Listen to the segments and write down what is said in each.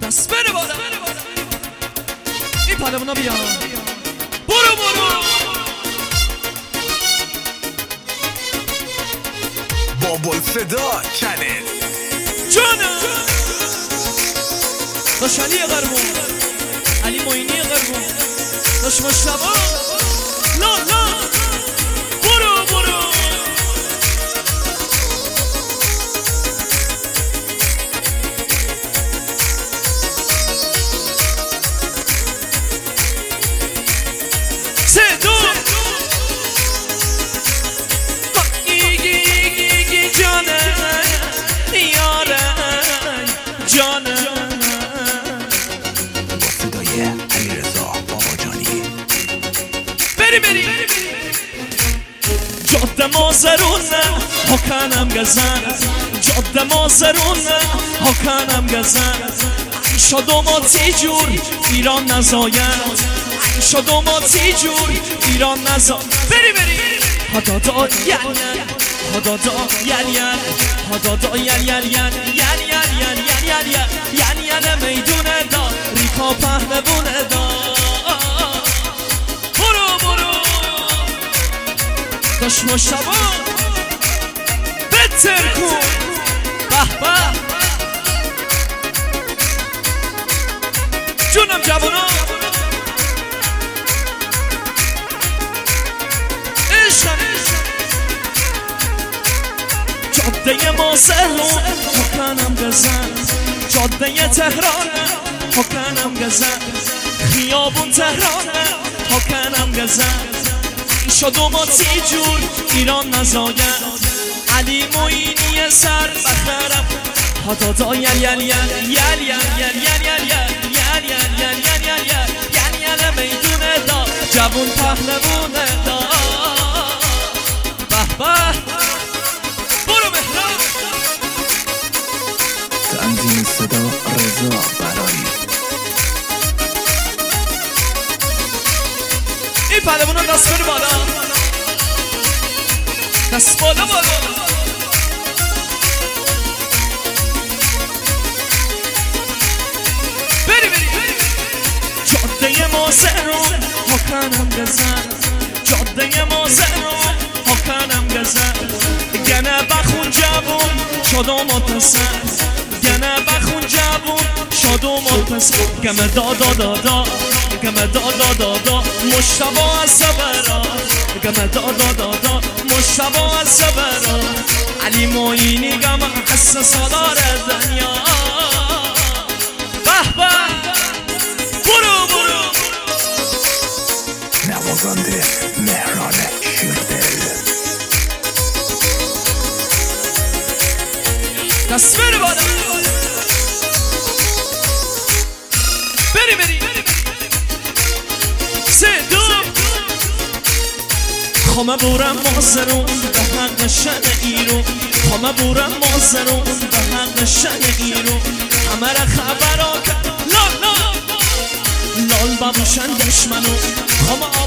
دست بره بالا این پهلوانا بیا برو برو بابل صدا چنل جانم داش علی قربون علی معینی قربون داش مشتبه لا لا برو برو سه دو ایگی جانه یاره جانه صدای علیرضا باباجانی بری جاده مازرونه حکنم گزن جاده مازرونه حکنم گزن شدو ما تی جور ایران نزاید شدو ما تی جور ایران نزاید بری هدادا هدادا هدادا میدونه دا ریکا پهلوونه دا برو داش مشتبه بتر کن به به جونم جوانا جاده مازهرون حکنم گزن جاده تهران حکنم گزن خیابون تهران حکنم گزن شدو ما تی جور ایران نزاید علی معینی سر بخرم هدادا میدونه دا جوون پهلوونه دا به به برو مهران تنظیم صدا رضا برایی این پهلوانا دست بره بالا دست بالا بری جاده مازرون حکنم گزن جاده مازرون حکنم گزن گنه بخون جوون شدو متصن گنه بخون جوون شدو متصن گمه دادا گمه دادا مشتبه از سبرا گمه دادا مشتبه از سبرا علی معینی گمه حس سالار دنیا به به برو نوازنده مهران شیردل دست بره بالا بری سه دو خمه بورم مازرون به حق شن ایرون خمه بورم مازرون به حق شن ایرون همه را خبرا کرد لال ببوشن دشمنو خمه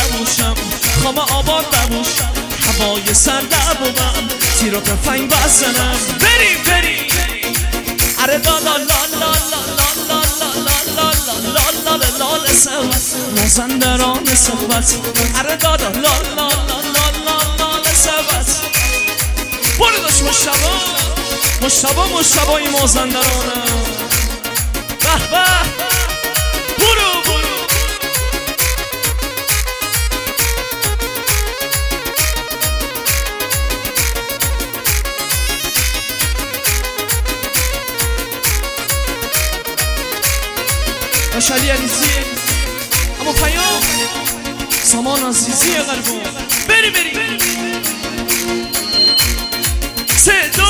آباد ببوشم هوای سرده بودم تیرو تفنگ بزنم بری اره لال سوت مازندران صحبت اره دادا لال سوت برو داش مشتبه این مازندرانم به به برو داش علی عزیزی اما پیام سامان عزیزی قلبون بری سه دو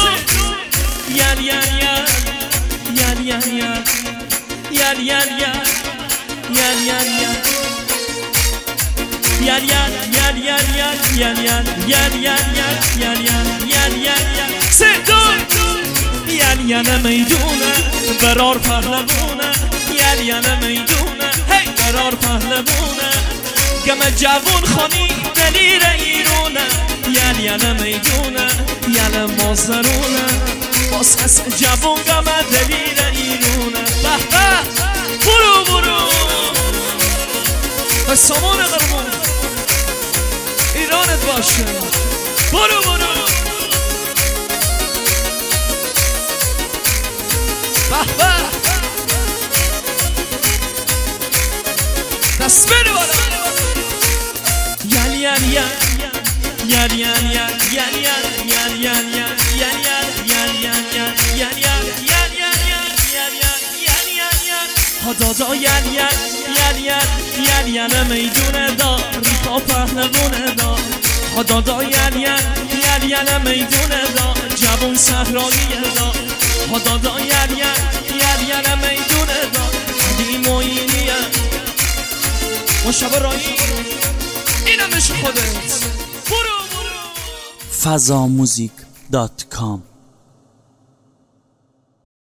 سه دو میدونه برار پهلوونه میدونه هی برار پهلوونه گم جوون خانی دلیر ایرونه میدونه مازرونه باز کس جوان قمر دلیل ایرونه به به برو به سامان قرمون ایرانت باشه برو به به دست بده بالا دادا میدونه دار ریپا پهلوونه دار دادا میدونه دار جوون صحراییه دار دادا میدونه دار قدیم و اینیه مشابه رایی اینم بشه خودت برو fazamuzik.com